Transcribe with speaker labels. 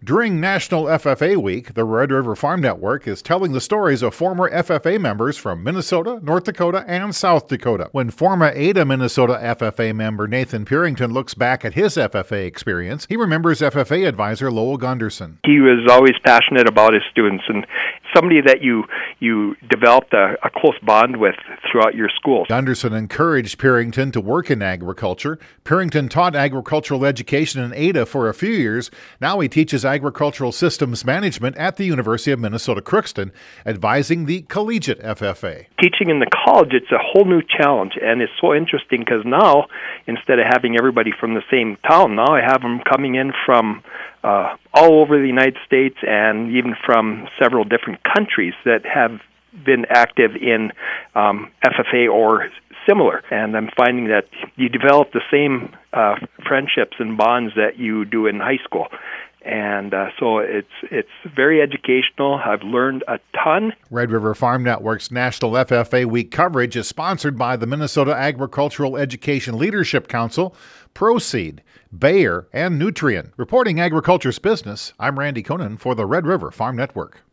Speaker 1: During National FFA Week, the Red River Farm Network is telling the stories of former FFA members from Minnesota, North Dakota, and South Dakota. When former Ada, Minnesota FFA member Nathan Purington looks back at his FFA experience, he remembers FFA advisor Lowell Gunderson.
Speaker 2: He was always passionate about his students and somebody that you developed a close bond with throughout your school.
Speaker 1: Gunderson encouraged Purington to work in agriculture. Purington taught agricultural education in Ada for a few years. Now he teaches agricultural systems management at the University of Minnesota Crookston, advising the collegiate FFA.
Speaker 2: Teaching in the college, it's a whole new challenge, and it's so interesting because now, instead of having everybody from the same town, now I have them coming in from all over the United States and even from several different countries that have been active in FFA or similar. And I'm finding that you develop the same friendships and bonds that you do in high school. And so it's very educational. I've learned a ton.
Speaker 1: Red River Farm Network's National FFA Week coverage is sponsored by the Minnesota Agricultural Education Leadership Council, Proseed, Bayer, and Nutrien. Reporting agriculture's business, I'm Randy Koenen for the Red River Farm Network.